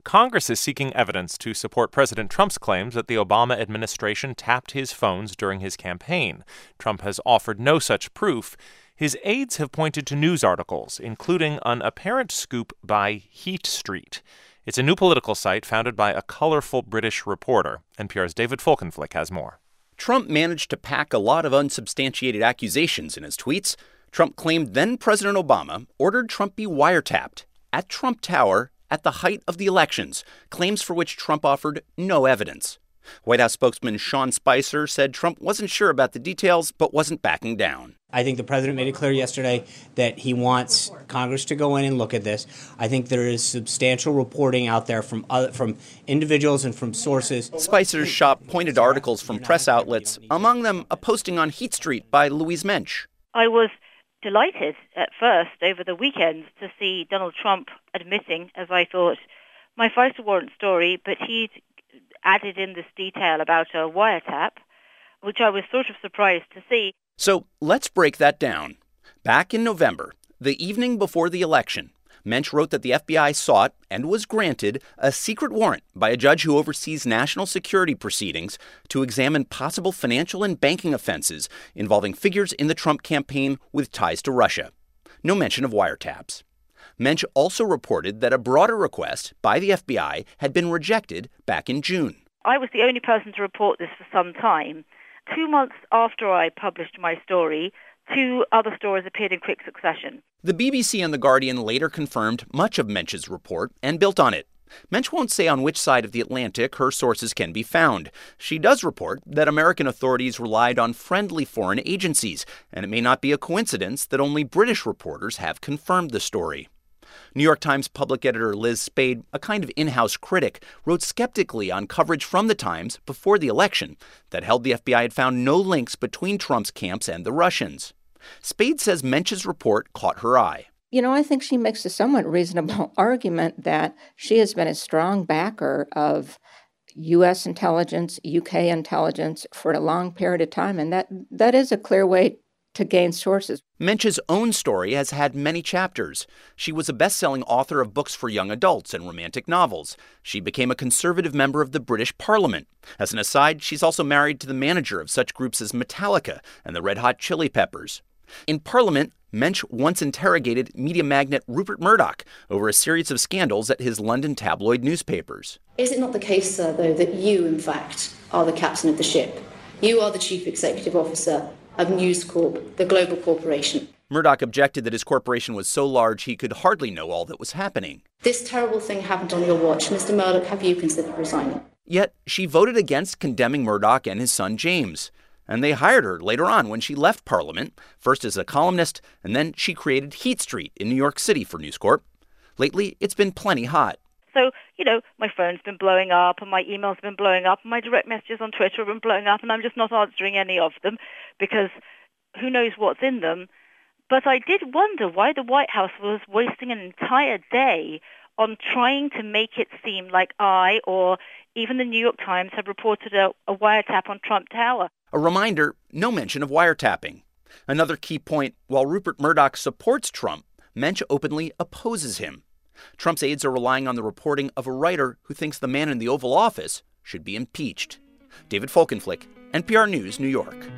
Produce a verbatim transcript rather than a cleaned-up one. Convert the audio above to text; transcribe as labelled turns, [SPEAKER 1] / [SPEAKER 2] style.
[SPEAKER 1] Congress is seeking evidence to support President Trump's claims that the Obama administration tapped his phones during his campaign. Trump has offered no such proof. His aides have pointed to news articles, including an apparent scoop by Heat Street. It's a new political site founded by a colorful British reporter. N P R's David Folkenflik has more.
[SPEAKER 2] Trump managed to pack a lot of unsubstantiated accusations in his tweets. Trump claimed then-President Obama ordered Trump be wiretapped at Trump Tower at the height of the elections, claims for which Trump offered no evidence. White House spokesman Sean Spicer said Trump wasn't sure about the details, but wasn't backing down.
[SPEAKER 3] I think the president made it clear yesterday that he wants Congress to go in and look at this. I think there is substantial reporting out there from other, from individuals and from sources.
[SPEAKER 2] Spicer's shop pointed to articles from press outlets, among them a posting on Heat Street by Louise Mensch.
[SPEAKER 4] I was delighted at first over the weekend to see Donald Trump admitting, as I thought, my FISA warrant story, but he'd added in this detail about a wiretap, which I was sort of surprised to see.
[SPEAKER 2] So let's break that down. Back in November, the evening before the election, Mensch wrote that the F B I sought and was granted a secret warrant by a judge who oversees national security proceedings to examine possible financial and banking offenses involving figures in the Trump campaign with ties to Russia. No mention of wiretaps. Mensch also reported that a broader request by the F B I had been rejected back in June.
[SPEAKER 4] I was the only person to report this for some time. Two months after I published my story, two other stories appeared in quick succession.
[SPEAKER 2] The B B C and The Guardian later confirmed much of Mensch's report and built on it. Mensch won't say on which side of the Atlantic her sources can be found. She does report that American authorities relied on friendly foreign agencies, and it may not be a coincidence that only British reporters have confirmed the story. New York Times public editor Liz Spade, a kind of in-house critic, wrote skeptically on coverage from the Times before the election that held the F B I had found no links between Trump's camps and the Russians. Spade says Mensch's report caught her eye.
[SPEAKER 5] You know, I think she makes a somewhat reasonable argument that she has been a strong backer of U S intelligence, U K intelligence for a long period of time, and that that is a clear way to gain sources.
[SPEAKER 2] Mensch's own story has had many chapters. She was a best-selling author of books for young adults and romantic novels. She became a conservative member of the British Parliament. As an aside, she's also married to the manager of such groups as Metallica and the Red Hot Chili Peppers. In Parliament, Mensch once interrogated media magnate Rupert Murdoch over a series of scandals at his London tabloid newspapers.
[SPEAKER 6] Is it not the case, sir, though, that you, in fact, are the captain of the ship? You are the chief executive officer of News Corp, the global corporation.
[SPEAKER 2] Murdoch objected that his corporation was so large he could hardly know all that was happening.
[SPEAKER 6] This terrible thing happened on your watch. Mister Murdoch, have you considered resigning?
[SPEAKER 2] Yet she voted against condemning Murdoch and his son James. And they hired her later on when she left Parliament, first as a columnist, and then she created Heat Street in New York City for News Corp. Lately, it's been plenty hot.
[SPEAKER 4] So, you know, my phone's been blowing up and my emails have been blowing up and my direct messages on Twitter have been blowing up and I'm just not answering any of them because who knows what's in them. But I did wonder why the White House was wasting an entire day on trying to make it seem like I or even the New York Times had reported a, a wiretap on Trump Tower.
[SPEAKER 2] A reminder, no mention of wiretapping. Another key point, while Rupert Murdoch supports Trump, Mensch openly opposes him. Trump's aides are relying on the reporting of a writer who thinks the man in the Oval Office should be impeached. David Folkenflik, N P R News, New York.